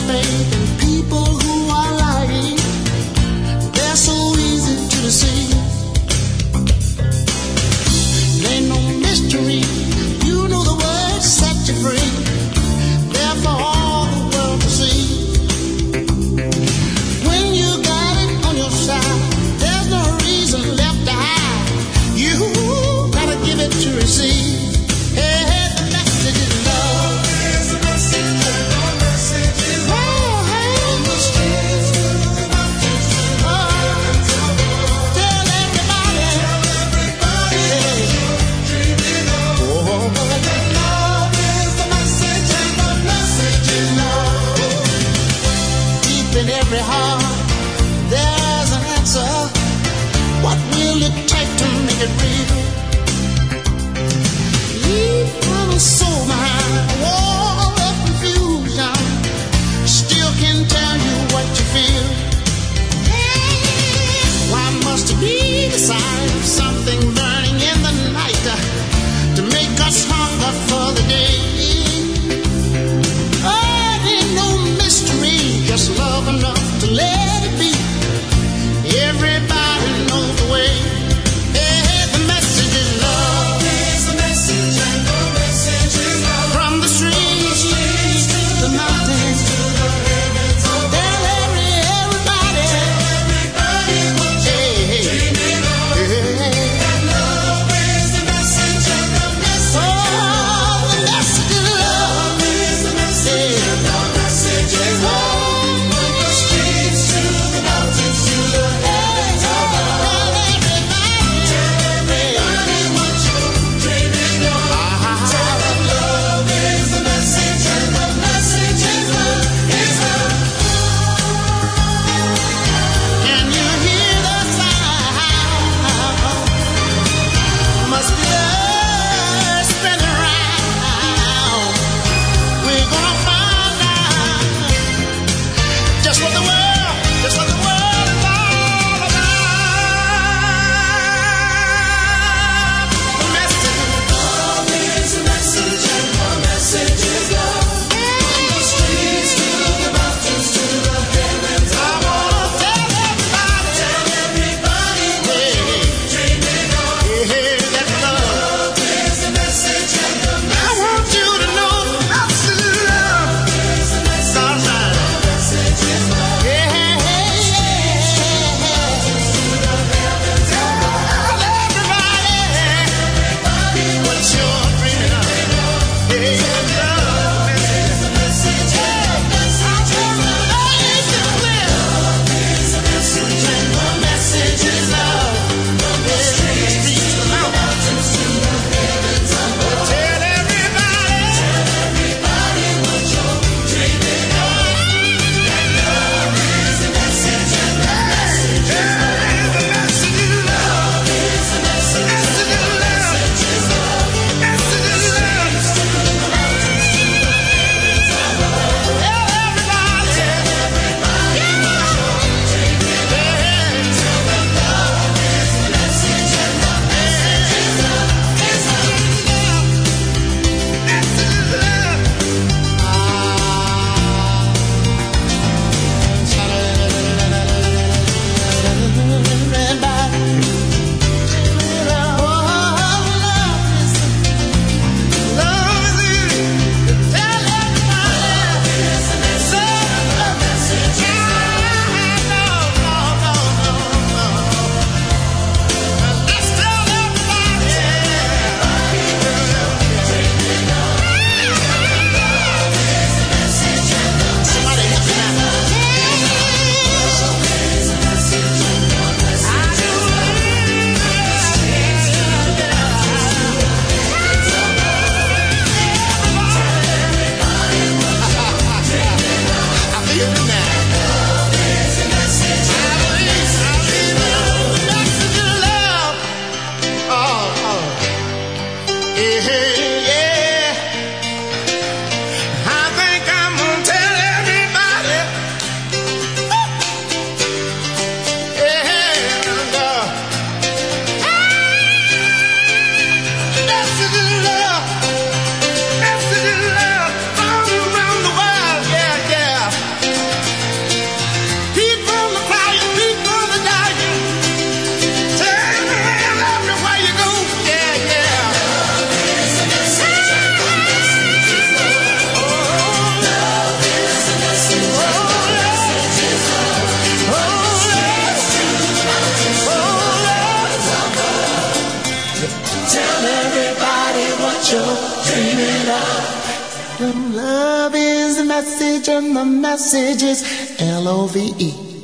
faith in people who are lying. They're so easy to deceive. Ain't no mystery. You know the word set you free. There for all the world to see. When you got it on your side, there's no reason left to hide. You gotta give it to receive. Hey, hey, the message is love. It's the message, the message is love. From the streets to the mountains to the heavens above. Tell everybody, hey. Dreaming of. Oh, love is the message and the message is love. Deep in every heart, there's an answer. What will it take to make it real? Leave from a soul behind a wall of confusion. Still can tell you what you feel. Why must it be the sign of something burning in the night to make us hunger for the day? Oh, it ain't no mystery, just love enough to let it be. Everybody knows the way. Hey, the message is love. Is the message and the message is love. From the streets to the mountains to the heavens above. Tell everybody what you're dreaming of. That love is the message and the message. Oh, the message is love. Love is the message and the message is love. From the streets to the mountains to the heavens above. Tell everybody what you're dreaming of. Tell them love is the message and the message is love. Is love. Can you hear the sound? Must be love spinning around. We're gonna find out just what the world is all about. The message. Love is the message and the message is love. From the streets to the mountains to the heavens above. I wanna tell everybody what you're dreaming of. Hey, that love is the message and the message. I want you to know that's the love. Is the message and the message is love. Yeah, tell everybody what you're dreaming of. Hey, love is the message and the message is love. Is the message and the message is love. From the streets to the mountains to the heavens above. Tell everybody what you're dreaming of. That love is the message and the message is love. The message is love. Is the message and the message is love. Message is love. Joe, dream it out. Love is the message and the message is Love.